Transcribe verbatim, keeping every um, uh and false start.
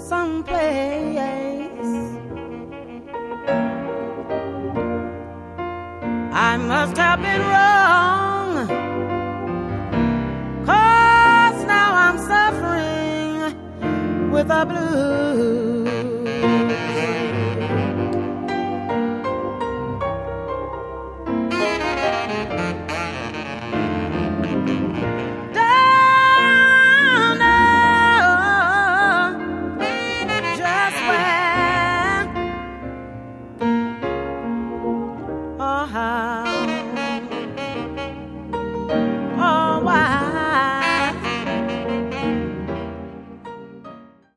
someplace. I must have been wrong, 'cause now I'm suffering with the blues.